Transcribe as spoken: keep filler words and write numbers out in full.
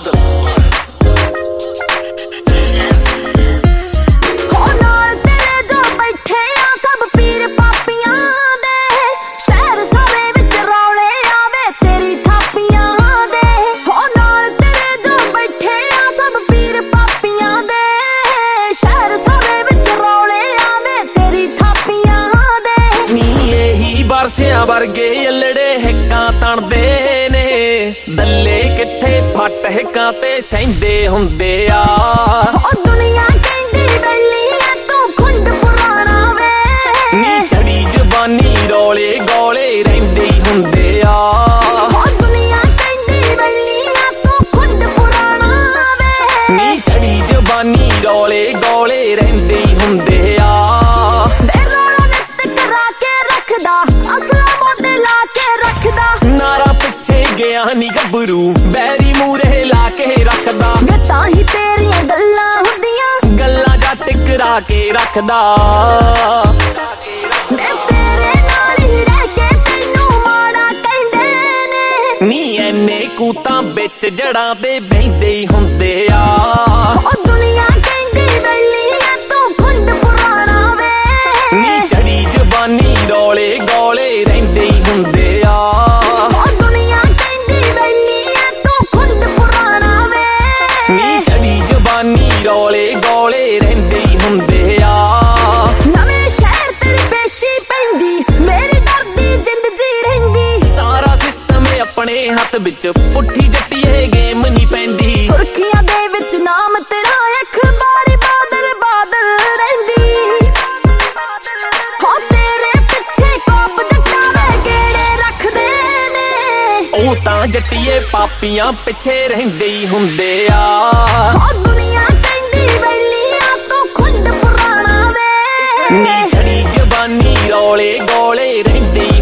बादल बारसियां वर्गे अल्लड़े हिक्कां तणदे ने दल्ले किथे फट हिक्कां ते सहिंदे हुंदे आ ओ दुनिया कहंदी बैली ऐ तू खुंड पुराना वे नी चढ़ी जवानी रौले गौले रहिंदे हुंदे आ ओ दुनिया कहंदी बैली ऐ तू खुंड पुराना वे नी चढ़ी जवानी रौले गौले रहिंदे हुंदे आ नारा पिछे गया नी गबरू बैरी मूरे लाके रखदा ताही तेरियां गल्लां हुंदियां गल्लां जा टिकरा के रखदा तेरे नाल ही रह के तैनू माड़ा कहंदे ने नी एने कूतां बिच जड़ां ते बहिंदे ही हुंदे आ ओ दुनिया कहंदी बैली ऐ तू खुंड पुराना वे नी चढ़ी जवानी रौले गौले रहिंदे ही हुंदे आ रौले गौले रहिंदे हुंदे आ नवें शहर तेरी पेशी पैंदी मेरी डरदी जिंद जी रहिंदी सारा सिस्टम अपने हथ विच पुट्ठी जट्टीए गेम नहीं पैंदी सुर्खियां दे विच नाम तेरा अखबारी बादल बादल रहिंदी हो तेरे पिछे कोप जट्टा वे गेड़े रखदे ने ओ तां जट्टीए पापियां पिछे रहिंदे हुंदे आ दुनिया नी चढ़ी जवानी रौले गौले रहिंदे